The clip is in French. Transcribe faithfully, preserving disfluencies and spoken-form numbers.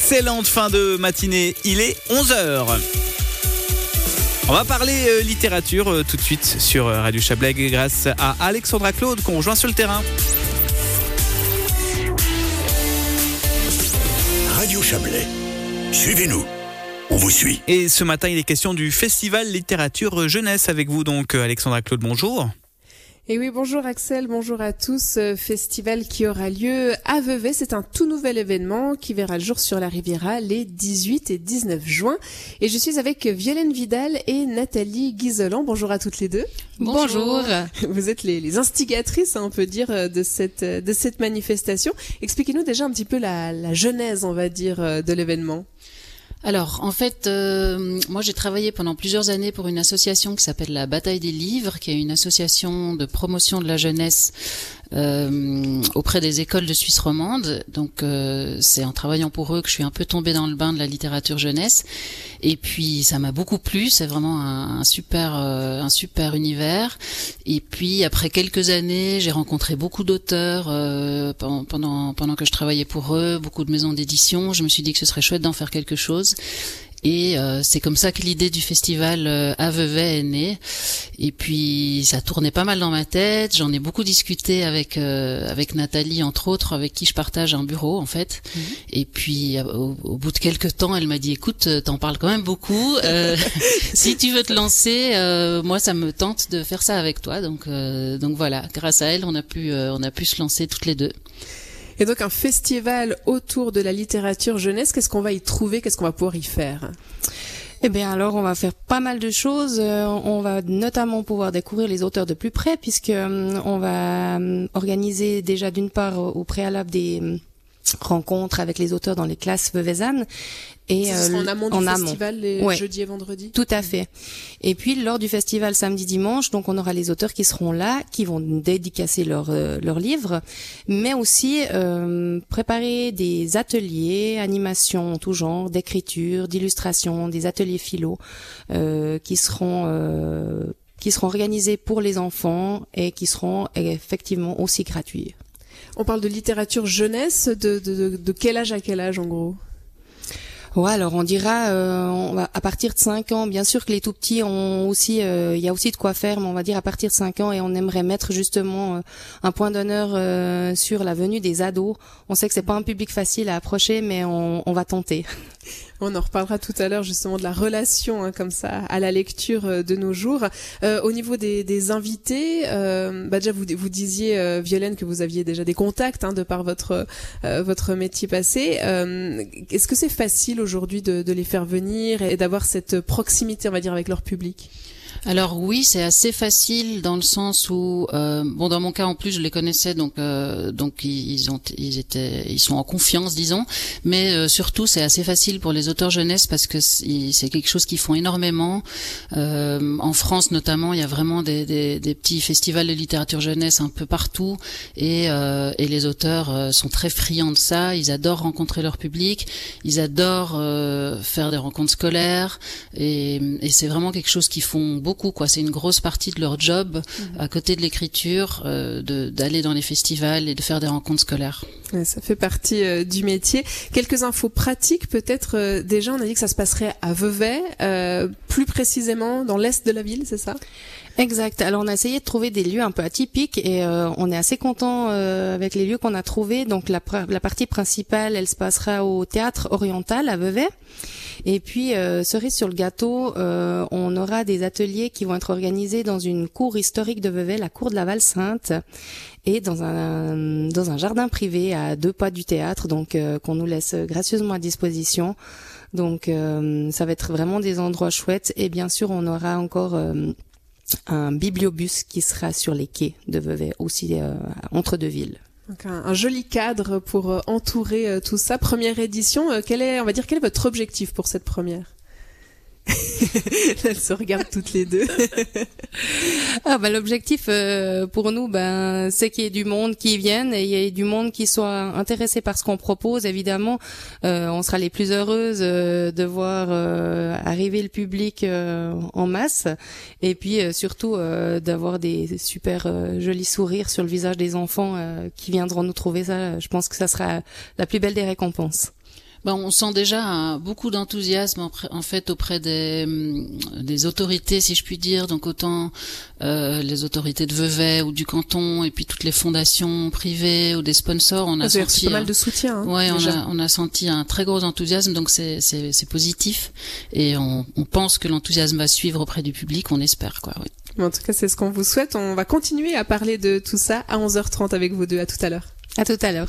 Excellente fin de matinée, il est onze heures. On va parler euh, littérature euh, tout de suite sur euh, Radio Chablais grâce à Alexandra Claude qu'on rejoint sur le terrain. Radio Chablais, suivez-nous, on vous suit. Et ce matin, il est question du Festival Littérature Jeunesse avec vous donc Alexandra Claude, bonjour. Et oui, bonjour Axel, bonjour à tous. Festival qui aura lieu à Vevey. C'est un tout nouvel événement qui verra le jour sur la Riviera les dix-huit et dix-neuf juin. Et je suis avec Violaine Vidal et Nathalie Guizolan. Bonjour à toutes les deux. Bonjour. Vous êtes les, les instigatrices, hein, on peut dire, de cette, de cette manifestation. Expliquez-nous déjà un petit peu la, la genèse, on va dire, de l'événement. Alors, en fait, euh, moi j'ai travaillé pendant plusieurs années pour une association qui s'appelle la Bataille des Livres, qui est une association de promotion de la jeunesse euh, auprès des écoles de Suisse romande. Donc, euh, c'est en travaillant pour eux que je suis un peu tombée dans le bain de la littérature jeunesse. Et puis, ça m'a beaucoup plu. C'est vraiment un, un super, euh, un super univers. Et puis, après quelques années, j'ai rencontré beaucoup d'auteurs euh, pendant pendant que je travaillais pour eux, beaucoup de maisons d'édition. Je me suis dit que ce serait chouette d'en faire quelque chose. Et euh, c'est comme ça que l'idée du festival euh, à Vevey est née. Et puis ça tournait pas mal dans ma tête. J'en ai beaucoup discuté avec euh, avec Nathalie entre autres, avec qui je partage un bureau en fait. Mmh. Et puis au, au bout de quelques temps, elle m'a dit écoute, t'en parles quand même beaucoup. Euh, si tu veux te lancer, euh, moi ça me tente de faire ça avec toi. Donc euh, donc voilà, grâce à elle, on a pu euh, on a pu se lancer toutes les deux. Et donc un festival autour de la littérature jeunesse, qu'est-ce qu'on va y trouver, qu'est-ce qu'on va pouvoir y faire ? Eh bien alors on va faire pas mal de choses, euh, on va notamment pouvoir découvrir les auteurs de plus près puisque euh, on va euh, organiser déjà d'une part au, au préalable des euh, rencontres avec les auteurs dans les classes veveysannes. Et ça sera en amont du en festival, amont. les Ouais. jeudis et vendredis. Tout à fait. Et puis lors du festival samedi dimanche, donc on aura les auteurs qui seront là, qui vont dédicacer leurs euh, leurs livres, mais aussi euh, préparer des ateliers, animations en tout genre, d'écriture, d'illustration, des ateliers philo, euh, qui seront euh, qui seront organisés pour les enfants et qui seront effectivement aussi gratuits. On parle de littérature jeunesse, de de de, de quel âge à quel âge en gros ? Ouais, alors on dira euh, on va, à partir de cinq ans, bien sûr que les tout petits ont aussi, il euh, y a aussi de quoi faire, mais on va dire à partir de cinq ans et on aimerait mettre justement euh, un point d'honneur euh, sur la venue des ados. On sait que c'est pas un public facile à approcher, mais on, on va tenter. On en reparlera tout à l'heure justement de la relation hein, comme ça à la lecture euh, de nos jours. Euh, au niveau des, des invités, euh, bah déjà vous, vous disiez euh, Violaine que vous aviez déjà des contacts hein, de par votre euh, votre métier passé. Euh, est-ce que c'est facile aujourd'hui de, de les faire venir et d'avoir cette proximité on va dire avec leur public ? Alors oui, c'est assez facile dans le sens où euh, bon dans mon cas en plus je les connaissais donc euh, donc ils ont ils étaient ils sont en confiance disons, mais euh, surtout c'est assez facile pour les auteurs jeunesse parce que c'est, c'est quelque chose qu'ils font énormément euh, en France notamment. Il y a vraiment des, des des petits festivals de littérature jeunesse un peu partout et euh, et les auteurs euh, sont très friands de ça. Ils adorent rencontrer leur public, ils adorent euh, faire des rencontres scolaires et et c'est vraiment quelque chose qu'ils font beaucoup. Beaucoup, quoi. C'est une grosse partie de leur job, mmh. à côté de l'écriture, euh, de, d'aller dans les festivals et de faire des rencontres scolaires. Ouais, ça fait partie euh, du métier. Quelques infos pratiques, peut-être. Euh, déjà, on a dit que ça se passerait à Vevey, euh, plus précisément dans l'est de la ville, c'est ça ? Exact. Alors on a essayé de trouver des lieux un peu atypiques et euh, on est assez content euh, avec les lieux qu'on a trouvés. Donc la, la partie principale, elle se passera au Théâtre Oriental à Vevey. Et puis euh, cerise sur le gâteau, euh, on aura des ateliers qui vont être organisés dans une cour historique de Vevey, la cour de la Val-Sainte, et dans un dans un jardin privé à deux pas du théâtre, donc euh, qu'on nous laisse gracieusement à disposition. Donc euh, ça va être vraiment des endroits chouettes. Et bien sûr, on aura encore euh, un bibliobus qui sera sur les quais de Vevey, aussi euh, entre deux villes. Donc un, un joli cadre pour euh, entourer euh, tout ça. Première édition, euh, quel est, on va dire, quel est votre objectif pour cette première ? Elles se regardent toutes les deux. Ah bah l'objectif euh, pour nous, ben c'est qu'il y ait du monde qui vienne et il y ait du monde qui soit intéressé par ce qu'on propose. Évidemment, euh, on sera les plus heureuses euh, de voir euh, arriver le public euh, en masse, et puis euh, surtout euh, d'avoir des super euh, jolis sourires sur le visage des enfants euh, qui viendront nous trouver. Ça, je pense que ça sera la plus belle des récompenses. Ben, on sent déjà hein, beaucoup d'enthousiasme en fait auprès des, des autorités, si je puis dire, donc autant euh, les autorités de Vevey ou du canton, et puis toutes les fondations privées ou des sponsors. On a C'est senti pas mal de soutien. Hein, ouais, on déjà. a on a senti un très gros enthousiasme, donc c'est c'est c'est positif, et on, on pense que l'enthousiasme va suivre auprès du public. On espère quoi. Oui. Mais en tout cas, c'est ce qu'on vous souhaite. On va continuer à parler de tout ça à onze heures trente avec vous deux. À tout à l'heure. À tout à l'heure.